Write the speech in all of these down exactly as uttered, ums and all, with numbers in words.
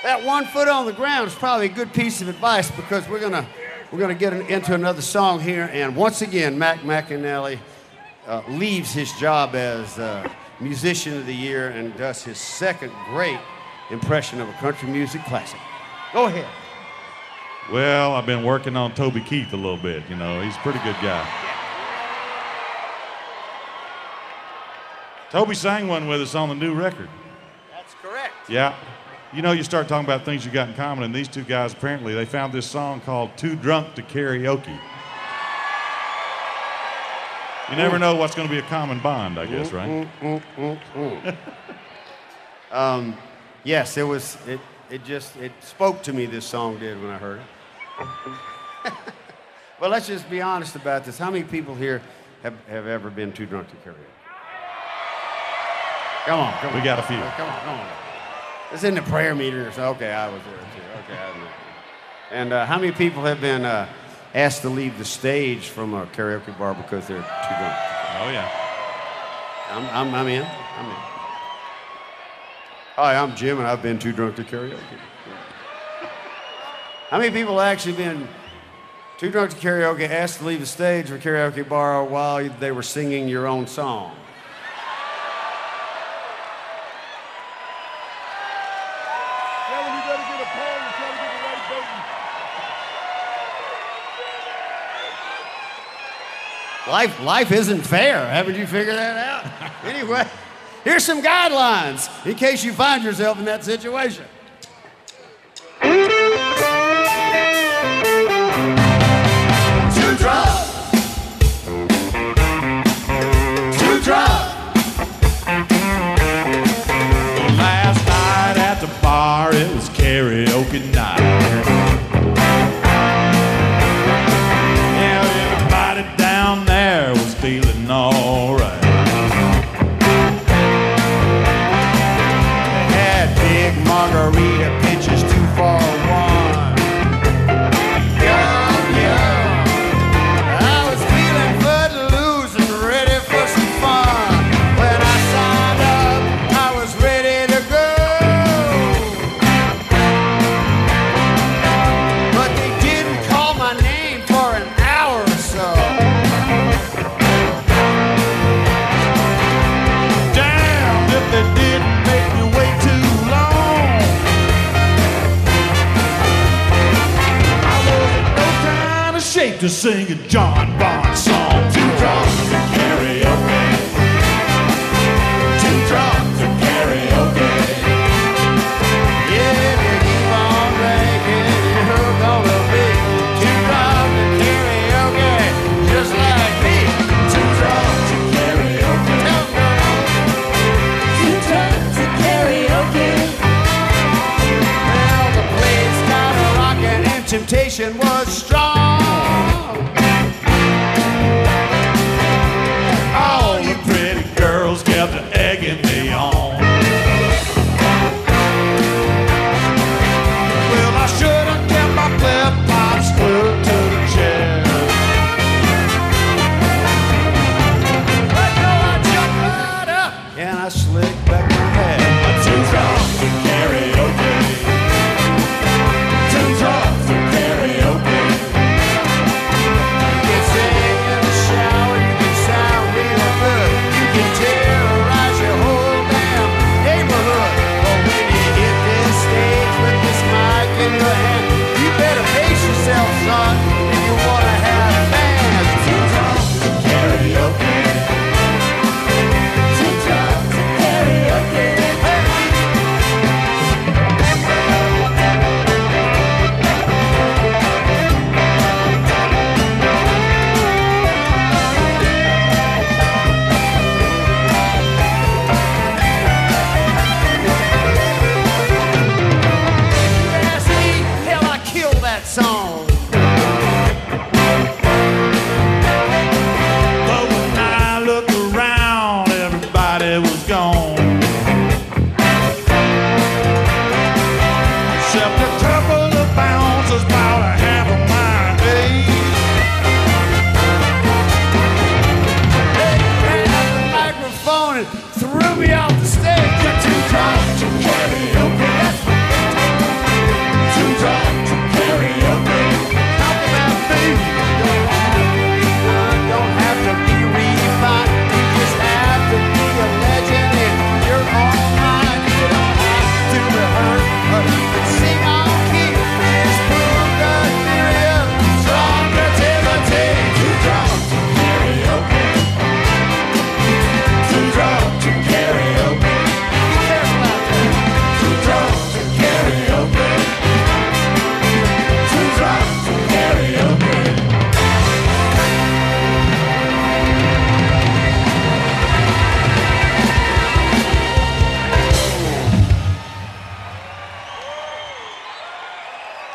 That one foot on the ground is probably a good piece of advice because we're gonna we're gonna get into another song here, and once again, Mac McAnally uh, leaves his job as uh, Musician of the Year and does his second great impression of a country music classic. Go ahead. Well, I've been working on Toby Keith a little bit. You know, he's a pretty good guy. Toby sang one with us on the new record. That's correct. Yeah. You know, you start talking about things you got in common, and these two guys, apparently, they found this song called Too Drunk to Karaoke. You never know what's going to be a common bond, I guess, right? Mm, mm, mm, mm. um, yes, it was, it, it just, it spoke to me, this song did, when I heard it. Well, let's just be honest about this. How many people here have, have ever been too drunk to karaoke? Come on, come on. We got a few. Come on, come on. It's in the prayer meeting or something. Okay, I was there too. Okay, I was there. And uh, how many people have been uh, asked to leave the stage from a karaoke bar because they're too drunk? Oh, yeah. I'm, I'm, I'm in. I'm in. Hi, I'm Jim, and I've been too drunk to karaoke. How many people have actually been too drunk to karaoke, asked to leave the stage of a karaoke bar while they were singing your own song? Life, life isn't fair. Haven't you figured that out? Anyway, here's some guidelines in case you find yourself in that situation. Too drunk. Too drunk. Last night at the bar, it was karaoke night. Feeling all right. Had big margarita pitches two for one. Yum, yum. I was feeling footloose and ready for some fun. When I signed up, I was ready to go. But they didn't call my name for an hour or so. They didn't make me wait too long. I was in no kind of shape to sing a John Bon song. Too drunk to karaoke. Too drunk to karaoke. Yeah, if you keep on drinking, you're gonna be too drunk to karaoke, just like me. Too drunk to karaoke. Well, the place started rocking and temptation was strong. All the pretty girls kept egging me on. Well, I should have kept my flip-flops glued to the chair. But no, I jumped right up and I slicked back my hair. Too drunk to karaoke. Too drunk to karaoke.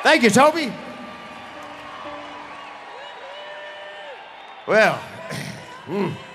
Thank you, Toby. Well, mm.